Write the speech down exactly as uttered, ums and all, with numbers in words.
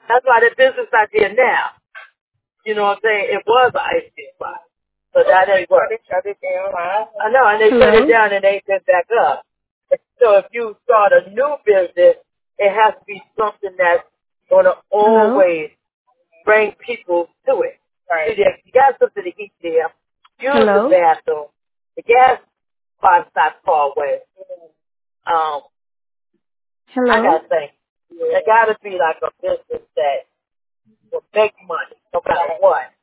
That's why the business I did now, you know what I'm saying, it was an ice cream spot. So that ain't work. They shut it down, right? I know, and they Hello? shut it down and they get back up. So if you start a new business, it has to be something that's going to Hello? always bring people to it. Right. So you got something to eat there. Use Hello? the bathroom. The gas spot's not far away. Um, I Hello? gotta think. It gotta be like a business that will make money no matter what.